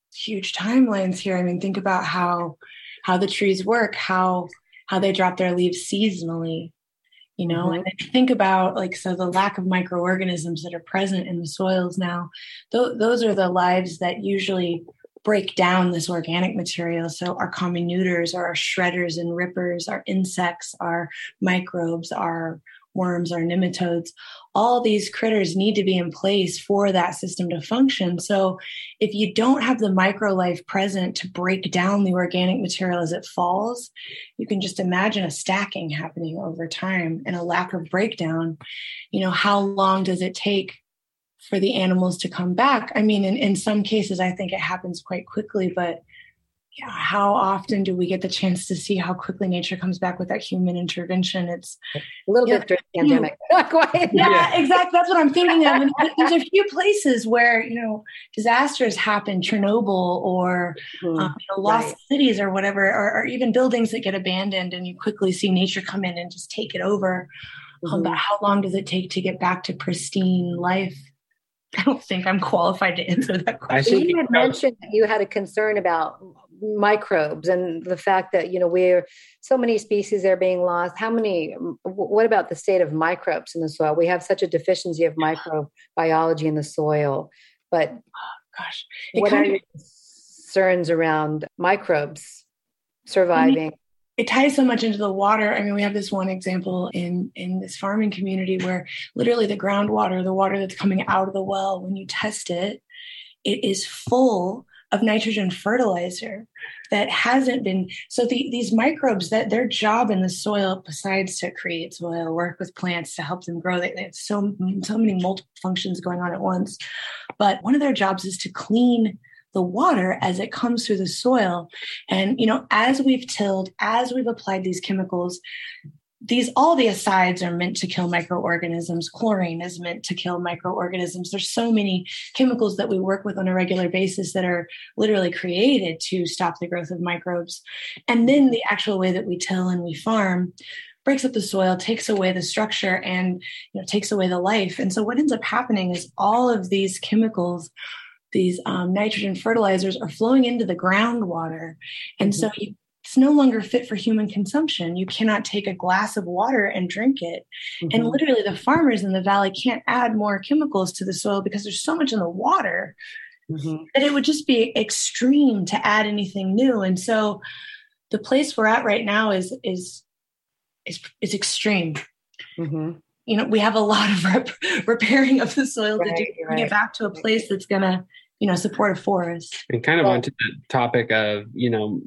huge timelines here. I mean, think about how how the trees work, how how they drop their leaves seasonally, you know, mm-hmm. and then think about like, so the lack of microorganisms that are present in the soils now, th- those are the lives that usually break down this organic material. So our comminutors, our shredders and rippers, our insects, our microbes, our worms, our nematodes, all these critters need to be in place for that system to function. So if you don't have the micro life present to break down the organic material as it falls, you can just imagine a stacking happening over time and a lack of breakdown. You know, how long does it take for the animals to come back? I mean, in, in some cases, I think it happens quite quickly, but yeah, how often do we get the chance to see how quickly nature comes back without human intervention? It's a little yeah, bit during the pandemic. Not quite. Yeah, yeah, exactly. That's what I'm thinking of. And there's a few places where, you know, disasters happen, Chernobyl or mm, um, you know, lost right. cities or whatever, or, or even buildings that get abandoned, and you quickly see nature come in and just take it over. Mm-hmm. Um, but how long does it take to get back to pristine life? I don't think I'm qualified to answer that question. You had mentioned that you had a concern about microbes and the fact that, you know, we're so many species are being lost. How many, what about the state of microbes in the soil? We have such a deficiency of microbiology in the soil, but oh, gosh, what are your concerns around microbes surviving? I mean, it ties so much into the water. I mean, we have this one example in, in this farming community where literally the groundwater, the water that's coming out of the well, when you test it, it is full of nitrogen fertilizer that hasn't been. So the, these microbes, that their job in the soil, besides to create soil, work with plants to help them grow, they, they have so, so many multiple functions going on at once. But one of their jobs is to clean the water as it comes through the soil. And, you know, as we've tilled, as we've applied these chemicals, these, all the asides are meant to kill microorganisms. Chlorine is meant to kill microorganisms. There's so many chemicals that we work with on a regular basis that are literally created to stop the growth of microbes. And then the actual way that we till and we farm breaks up the soil, takes away the structure, and, you know, takes away the life. And so what ends up happening is all of these chemicals, these um, nitrogen fertilizers, are flowing into the groundwater. And mm-hmm. so you, it's no longer fit for human consumption. You cannot take a glass of water and drink it. Mm-hmm. And literally the farmers in the valley can't add more chemicals to the soil because there's so much in the water mm-hmm. that it would just be extreme to add anything new. And so the place we're at right now is, is, is, is extreme. Mm-hmm. You know, we have a lot of rep- repairing of the soil right, to do to right. get back to a place that's going to, you know, support a forest. And kind of well, onto the topic of, you know,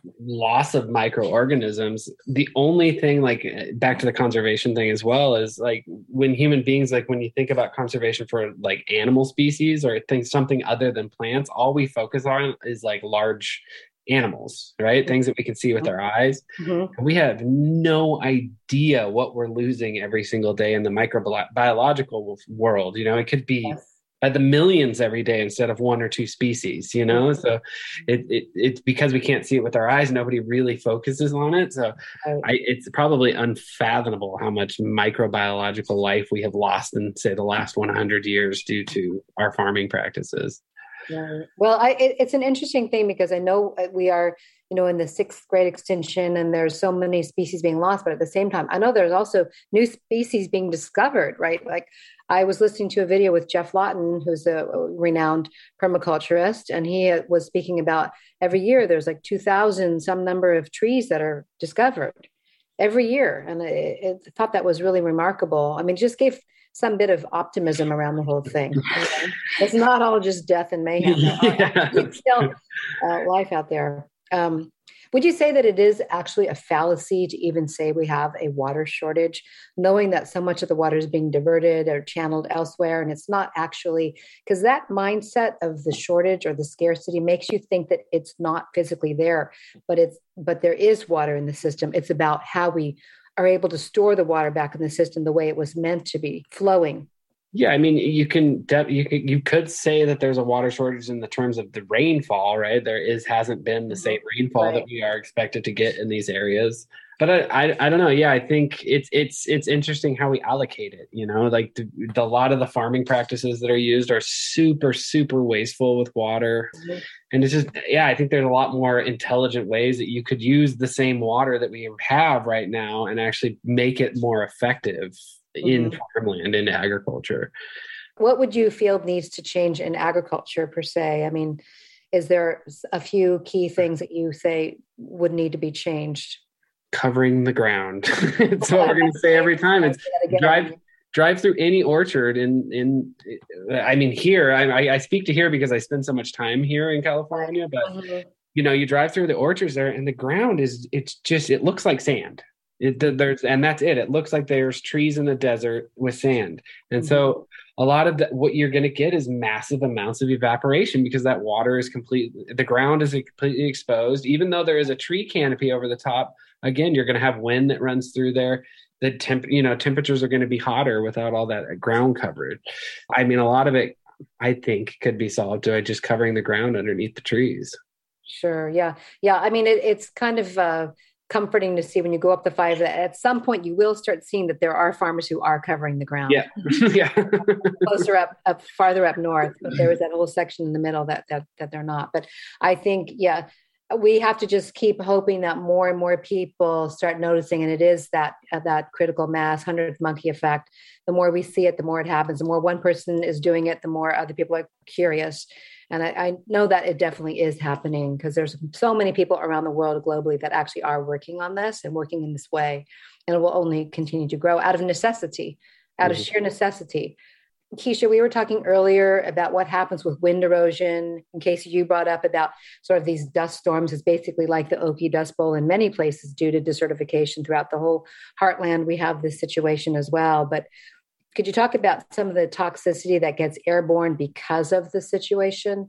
loss of microorganisms, the only thing, like back to the conservation thing as well, is like when human beings, like when you think about conservation for like animal species or things, something other than plants, all we focus on is like large animals, right? Things that we can see with our eyes. Mm-hmm. And we have no idea what we're losing every single day in the microbiological world. You know, it could be yes. by the millions every day instead of one or two species, you know? Mm-hmm. So it, it it's because we can't see it with our eyes. Nobody really focuses on it. So right. I, it's probably unfathomable how much microbiological life we have lost in, say, the last one hundred years due to our farming practices. Yeah. Well, I, it, it's an interesting thing because I know we are, you know, in the sixth grade extinction and there's so many species being lost, but at the same time, I know there's also new species being discovered, right? Like I was listening to a video with Jeff Lawton, who's a renowned permaculturist, and he was speaking about every year there's like two thousand some number of trees that are discovered every year. And I, I thought that was really remarkable. I mean, it just gave some bit of optimism around the whole thing. Okay? It's not all just death and mayhem. Yeah. It's still uh, life out there. Um, would you say that it is actually a fallacy to even say we have a water shortage, knowing that so much of the water is being diverted or channeled elsewhere? And it's not actually, because that mindset of the shortage or the scarcity makes you think that it's not physically there, but it's, but there is water in the system. It's about how we are able to store the water back in the system the way it was meant to be, flowing. Yeah, I mean, you can you could you could say that there's a water shortage in the terms of the rainfall, right? There is hasn't been the same rainfall right. that we are expected to get in these areas. But I, I, I don't know. Yeah, I think it's it's it's interesting how we allocate it. You know, like the, the, a lot of the farming practices that are used are super super wasteful with water, mm-hmm. and it's just yeah. I think there's a lot more intelligent ways that you could use the same water that we have right now and actually make it more effective mm-hmm. in farmland, in agriculture. What would you feel needs to change in agriculture per se? I mean, is there a few key things that you say would need to be changed? Covering the ground. It's what we're going to say every time. It's drive drive through any orchard in in. I mean, here I, I speak to here because I spend so much time here in California. But mm-hmm. you know, you drive through the orchards there, and the ground is it's just it looks like sand. It there's and that's it. It looks like there's trees in the desert with sand, and mm-hmm. so a lot of the, what you're going to get is massive amounts of evaporation because that water is completely the ground is completely exposed. Even though there is a tree canopy over the top. Again, you're going to have wind that runs through there. The temp, you know, temperatures are going to be hotter without all that ground coverage. I mean, a lot of it, I think, could be solved by just covering the ground underneath the trees. Sure. Yeah. Yeah. I mean, it, it's kind of uh, comforting to see when you go up the five that at some point you will start seeing that there are farmers who are covering the ground. Yeah. yeah. Closer up, up, farther up north, but there is that whole section in the middle that that that they're not. But I think, yeah. we have to just keep hoping that more and more people start noticing, and it is that uh, that critical mass, hundredth monkey effect. The more we see it, the more it happens. The more one person is doing it, the more other people are curious. And I, I know that it definitely is happening because there's so many people around the world globally that actually are working on this and working in this way. And it will only continue to grow out of necessity, out mm-hmm. of sheer necessity. Keisha, we were talking earlier about what happens with wind erosion. In case you brought up about sort of these dust storms, is basically like the Oki Dust Bowl in many places due to desertification throughout the whole heartland. We have this situation as well. But could you talk about some of the toxicity that gets airborne because of the situation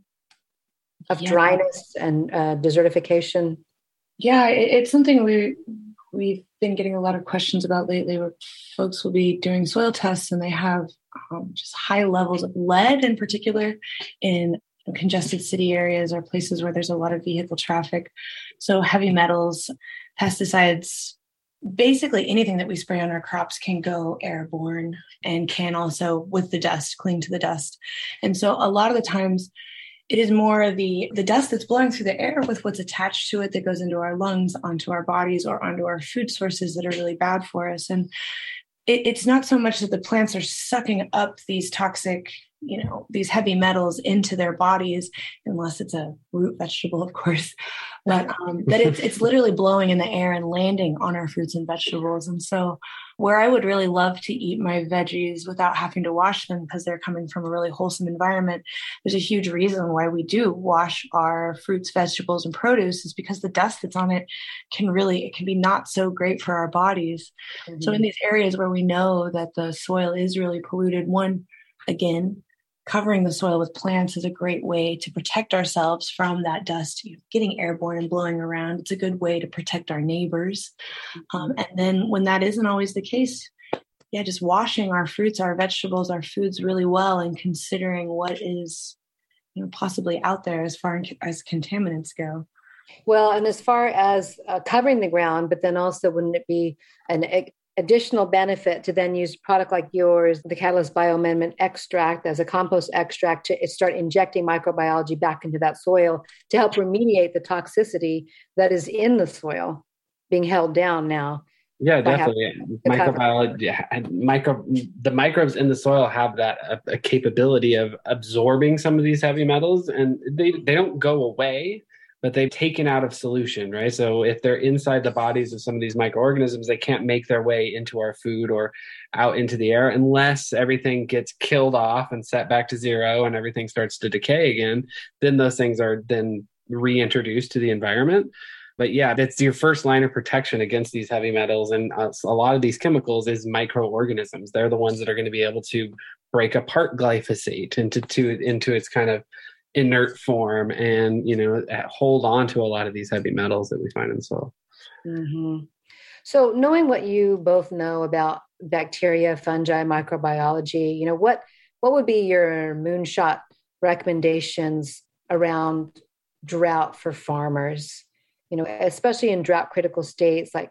of yeah. dryness and uh, desertification? Yeah, it, it's something we we've been getting a lot of questions about lately, where folks will be doing soil tests and they have um, just high levels of lead in particular in congested city areas or places where there's a lot of vehicle traffic. So heavy metals, pesticides, basically anything that we spray on our crops can go airborne and can also, with the dust, cling to the dust. And so a lot of the times it is more the, the dust that's blowing through the air with what's attached to it that goes into our lungs, onto our bodies, or onto our food sources that are really bad for us. And it, it's not so much that the plants are sucking up these toxic, you know, these heavy metals into their bodies, unless it's a root vegetable, of course, but um, that it's it's literally blowing in the air and landing on our fruits and vegetables. And so where I would really love to eat my veggies without having to wash them because they're coming from a really wholesome environment, there's a huge reason why we do wash our fruits, vegetables, and produce is because the dust that's on it can really, it can be not so great for our bodies. Mm-hmm. So in these areas where we know that the soil is really polluted, one, again, covering the soil with plants is a great way to protect ourselves from that dust getting airborne and blowing around. It's a good way to protect our neighbors. Um, and then when that isn't always the case, yeah, just washing our fruits, our vegetables, our foods really well and considering what is, you know, possibly out there as far as contaminants go. Well, and as far as uh, covering the ground, but then also wouldn't it be an additional benefit to then use a product like yours, the Catalyst Bioamendment extract as a compost extract to start injecting microbiology back into that soil to help remediate the toxicity that is in the soil being held down now? Yeah, definitely. Microbiology, micro, the microbes in the soil have that a, a capability of absorbing some of these heavy metals, and they, they don't go away, but they've taken out of solution, right? So if they're inside the bodies of some of these microorganisms, they can't make their way into our food or out into the air unless everything gets killed off and set back to zero and everything starts to decay again. Then those things are then reintroduced to the environment. But yeah, that's your first line of protection against these heavy metals. And uh, a lot of these chemicals is microorganisms. They're the ones that are going to be able to break apart glyphosate into, to, into its kind of inert form and, you know, hold on to a lot of these heavy metals that we find in soil. Mm-hmm. So knowing what you both know about bacteria, fungi, microbiology, you know, what, what would be your moonshot recommendations around drought for farmers, you know, especially in drought critical states? Like,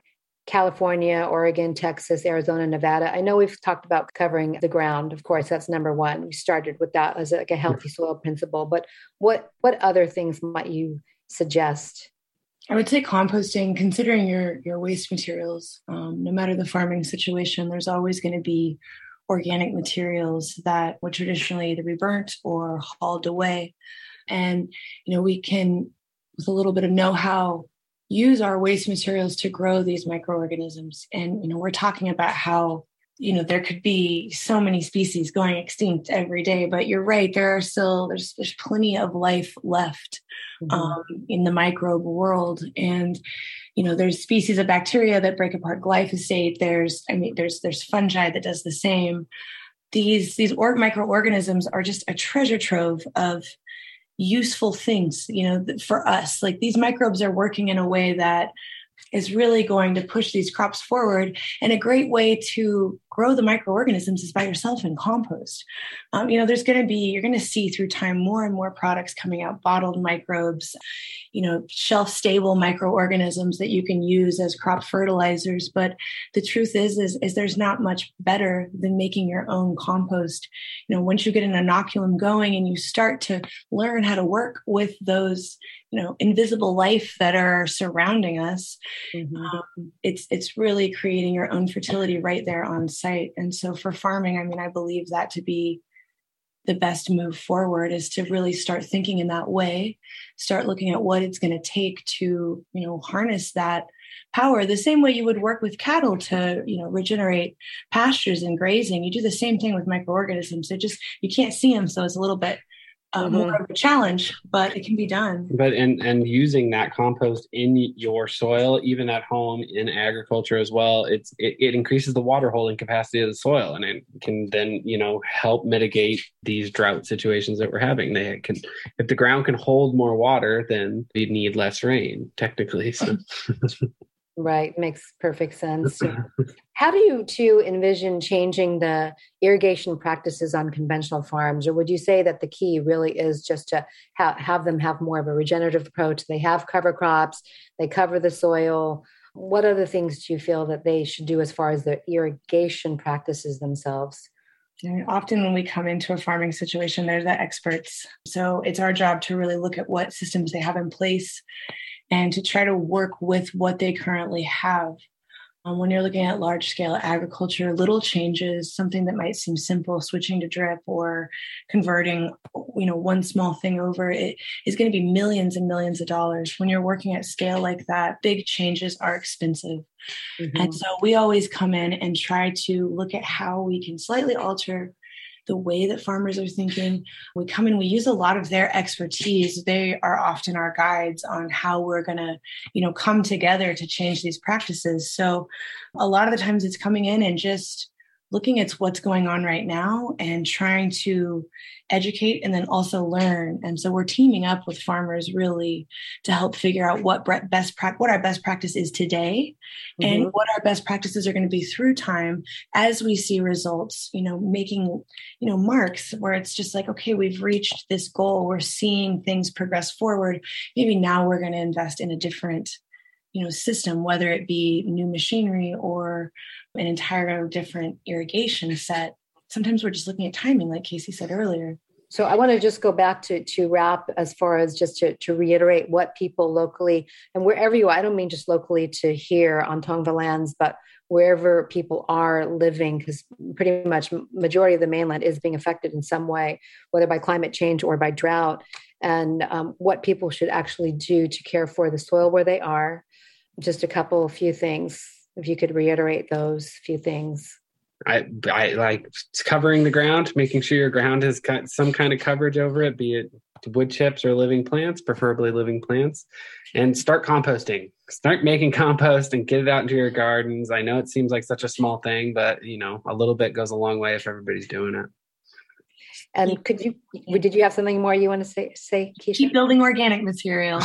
California, Oregon, Texas, Arizona, Nevada. I know we've talked about covering the ground. Of course, that's number one. We started with that as like a healthy soil principle. But what what other things might you suggest? I would say composting, considering your your waste materials. Um, no matter the farming situation, there's always going to be organic materials that would traditionally either be burnt or hauled away. And, you know, we can, with a little bit of know-how, use our waste materials to grow these microorganisms. And, you know, we're talking about how, you know, there could be so many species going extinct every day, but you're right. There are still, there's, there's plenty of life left mm-hmm. um, in the microbe world. And, you know, there's species of bacteria that break apart glyphosate. There's, I mean, there's, there's fungi that does the same. These, these or- microorganisms are just a treasure trove of useful things, you know, for us. Like these microbes are working in a way that is really going to push these crops forward. And a great way to grow the microorganisms is by yourself in compost. Um, you know, there's going to be, you're going to see through time more and more products coming out, bottled microbes, you know, shelf stable microorganisms that you can use as crop fertilizers. But the truth is, is, is there's not much better than making your own compost. You know, once you get an inoculum going and you start to learn how to work with those, you know, invisible life that are surrounding us, mm-hmm. um, it's, it's really creating your own fertility right there on site. And so for farming, I mean, I believe that to be the best move forward is to really start thinking in that way, start looking at what it's going to take to, you know, harness that power the same way you would work with cattle to, you know, regenerate pastures and grazing. You do the same thing with microorganisms. They just, you can't see them. So it's a little bit uh, mm-hmm. more of a challenge, but it can be done. But, and, and using that compost in your soil, even at home in agriculture as well, it's, it, it increases the water holding capacity of the soil, and it can then, you know, help mitigate these drought situations that we're having. They can, if the ground can hold more water, then we need less rain technically. So. Right. Makes perfect sense. How do you two envision changing the irrigation practices on conventional farms? Or would you say that the key really is just to ha- have them have more of a regenerative approach? They have cover crops, they cover the soil. What other things do you feel that they should do as far as their irrigation practices themselves? And often when we come into a farming situation, there's the experts. So it's our job to really look at what systems they have in place and to try to work with what they currently have. Um, when you're looking at large scale agriculture, little changes, something that might seem simple, switching to drip or converting, you know, one small thing over, it is going to be millions and millions of dollars. When you're working at scale like that, big changes are expensive. Mm-hmm. And so we always come in and try to look at how we can slightly alter the way that farmers are thinking. We come in, we use a lot of their expertise. They are often our guides on how we're going to, you know, come together to change these practices. So a lot of the times it's coming in and just looking at what's going on right now and trying to educate and then also learn. And so we're teaming up with farmers really to help figure out what best pra- what our best practice is today mm-hmm. and what our best practices are going to be through time as we see results, you know, making, you know, marks where it's just like, okay, we've reached this goal. We're seeing things progress forward. Maybe now we're going to invest in a different, you know, system, whether it be new machinery or an entire different irrigation set. Sometimes we're just looking at timing, like Casey said earlier. So I want to just go back to, to wrap as far as just to, to reiterate what people locally and wherever you are, I don't mean just locally to here on Tongva lands, but wherever people are living, because pretty much majority of the mainland is being affected in some way, whether by climate change or by drought, and um, what people should actually do to care for the soil where they are. Just a couple, few things. If you could reiterate those few things. I, I like covering the ground, making sure your ground has got some kind of coverage over it, be it wood chips or living plants, preferably living plants, and start composting. Start making compost and get it out into your gardens. I know it seems like such a small thing, but you know, a little bit goes a long way if everybody's doing it. And could you, did you have something more you want to say, say Keisha? Keep building organic material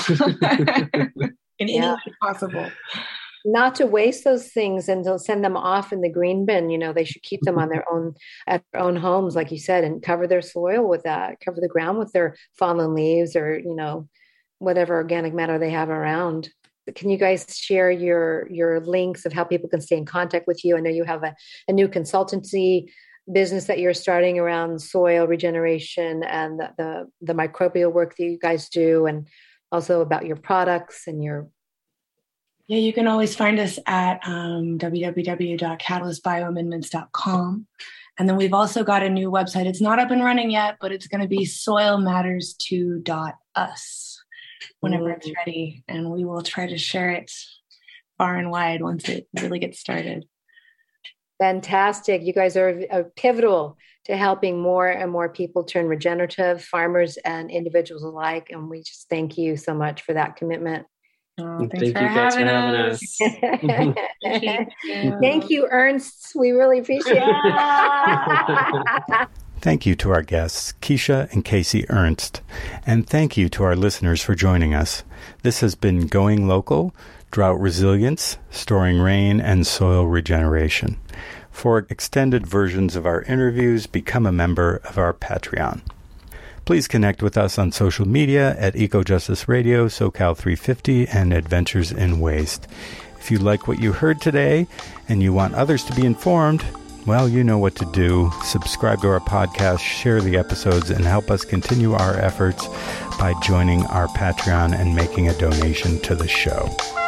in any yeah. way possible. Not to waste those things and to send them off in the green bin. You know, they should keep them on their own, at their own homes, like you said, and cover their soil with that, cover the ground with their fallen leaves or, you know, whatever organic matter they have around. can you guys share your your links of how people can stay in contact with you? I know you have a, a new consultancy business that you're starting around soil regeneration and the, the the microbial work that you guys do, and also about your products and your. Yeah, you can always find us at um, w w w dot catalyst bioamendments dot com. And then we've also got a new website. It's not up and running yet, but it's going to be soil matters two dot us whenever mm. it's ready. And we will try to share it far and wide once it really gets started. Fantastic. You guys are, are pivotal to helping more and more people turn regenerative, farmers and individuals alike. And we just thank you so much for that commitment. Oh, thanks thank for you guys having for having us. us. Thank you. Thank you, Ernst. We really appreciate it. Thank you to our guests, Keisha and Casey Ernst. And thank you to our listeners for joining us. This has been Going Local, Drought Resilience, Storing Rain, and Soil Regeneration. For extended versions of our interviews, become a member of our Patreon. Please connect with us on social media at EcoJustice Radio, SoCal three fifty, and Adventures in Waste. If you like what you heard today and you want others to be informed, well, you know what to do. Subscribe to our podcast, share the episodes, and help us continue our efforts by joining our Patreon and making a donation to the show.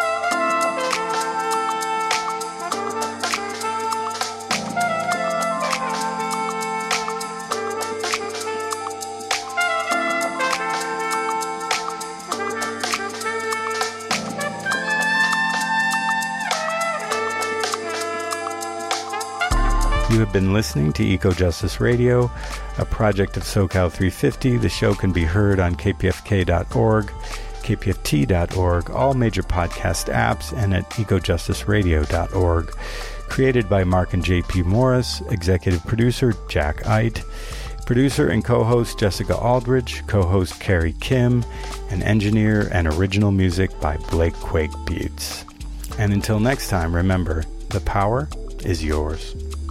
You have been listening to EcoJustice Radio, a project of SoCal three fifty. The show can be heard on k p f k dot org, k p f t dot org, all major podcast apps, and at eco justice radio dot org. Created by Mark and J P Morris, executive producer Jack Eit, producer and co-host Jessica Aldridge, co-host Carrie Kim, and engineer and original music by Blake Quake Buttes. And until next time, remember, the power is yours.